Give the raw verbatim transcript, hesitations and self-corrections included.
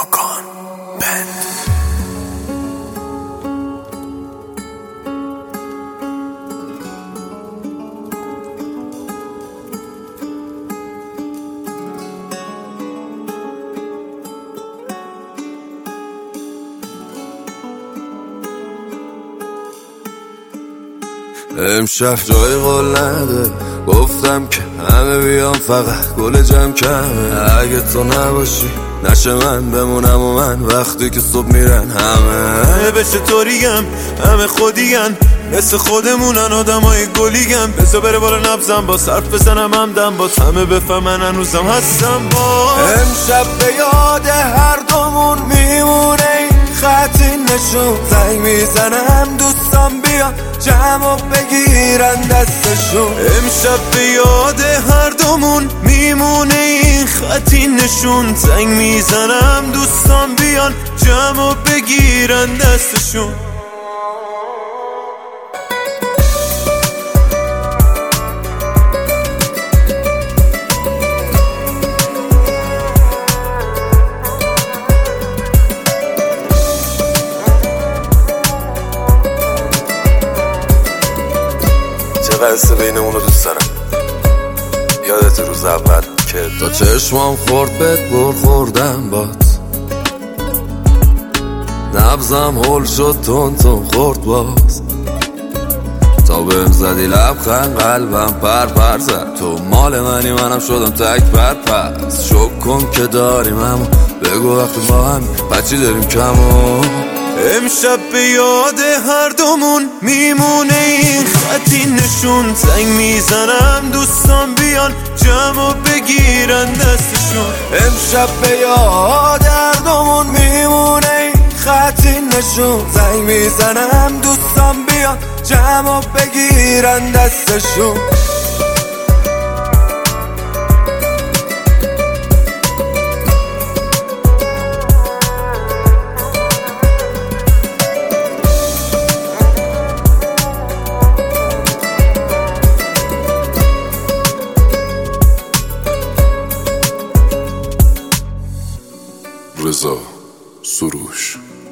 ماکان بند. امشب جای قول نده، گفتم که همه بیام فقط گل جمع کمه. اگه تو نباشی نشه من بمونم و من وقتی که صبح میرن همه بشه طوریم همه خودیم مثل خودمونن آدم های گلیگم. بزا بره بالا نبزم با صرف بزنم همدم با همه بفهمن هنوزم هستم با. امشب به یاد هر دومون میمونه این خطی نشون. زنگ میزنم دوستان بیان جمع و بگیرن دستشون. امشب به یاد هر دومون میمونه این خطی نشون. زنگ میزنم دوستان بیان جمع و بگیرن دستشون. قصه بینمونو دوست دارم. یادت روز اول که تا چشمام خورد بهت بر خوردم بات. نبزم هول شد تون تون خورد باز. تا بهم زدی لبخند قلبم پر پر زد. تو مال منی منم شدم تک پر پس. شک کن که داریم اما بگو وقتی با هم بچی داریم کمو. امشب به یاد هر دومون میمونه این خطی نشون. زنگ میزنم دوستان بیان جمع و بگیرن دستشون. امشب به یاد هر دومون میمونه این خطی نشون. زنگ میزنم دوستان بیان جمع و بگیرن دستشون. رضا سروش.